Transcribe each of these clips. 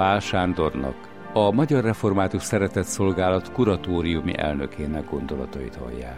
Pál Sándornak, a Magyar Református Szeretett Szolgálat kuratóriumi elnökének gondolatait hallják.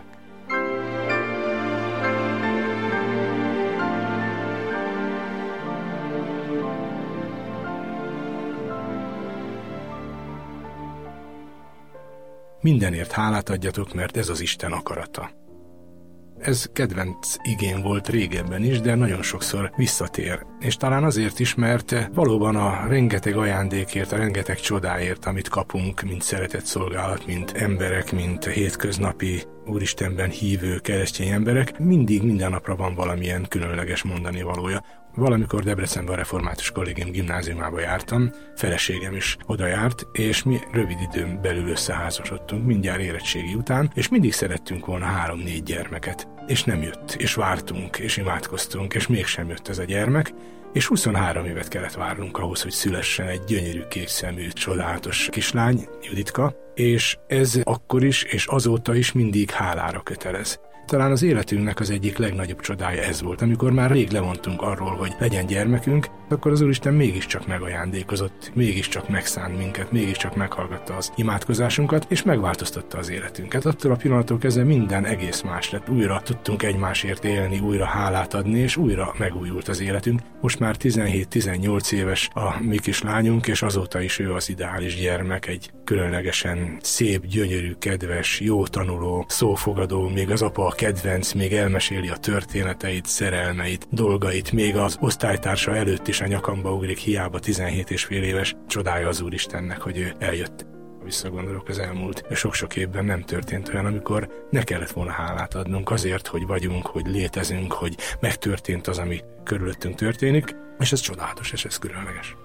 Mindenért hálát adjatok, mert ez az Isten akarata. Ez kedvenc igén volt régebben is, de nagyon sokszor visszatér. És talán azért is, mert valóban a rengeteg ajándékért, a rengeteg csodáért, amit kapunk, mint szeretett szolgálat, mint emberek, mint hétköznapi Úristenben hívő keresztény emberek, mindig minden napra van valamilyen különleges mondani valója. Valamikor Debrecenben a Református Kollégium gimnáziumába jártam, feleségem is oda járt, és mi rövid időn belül összeházasodtunk, mindjárt érettségi után, és mindig szerettünk volna 3-4 gyermeket. És nem jött, és vártunk, és imádkoztunk, és mégsem jött ez a gyermek, és 23 évet kellett várnunk ahhoz, hogy szülessen egy gyönyörű kékszemű, csodálatos kislány, Juditka, és ez akkor is, és azóta is mindig hálára kötelez. Talán az életünknek az egyik legnagyobb csodája ez volt. Amikor már rég lemondtunk arról, hogy legyen gyermekünk, akkor az Úristen mégiscsak megajándékozott, mégiscsak megszánt minket, mégiscsak meghallgatta az imádkozásunkat, és megváltoztatta az életünket. Attól a pillanattól kezdve minden egész más lett. Újra tudtunk egymásért élni, újra hálát adni, és újra megújult az életünk. Most már 17-18 éves a mi kis lányunk, és azóta is ő az ideális gyermek, egy különlegesen szép, gyönyörű, kedves, jó tanuló, szófogadó, még az apa a kedvenc, még elmeséli a történeteit, szerelmeit, dolgait, még az osztálytársa előtt is a nyakamba ugrik, hiába 17,5 éves. Csodája az Úristennek, hogy ő eljött. Visszagondolok, az elmúlt sok-sok évben nem történt olyan, amikor ne kellett volna hálát adnunk azért, hogy vagyunk, hogy létezünk, hogy megtörtént az, ami körülöttünk történik, és ez csodálatos, és ez különleges.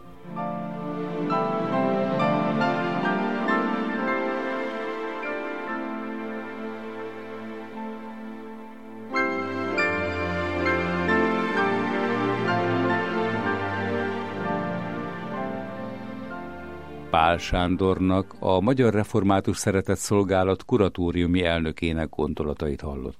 Pál Sándornak, a Magyar Református Szeretett Szolgálat kuratóriumi elnökének gondolatait hallott.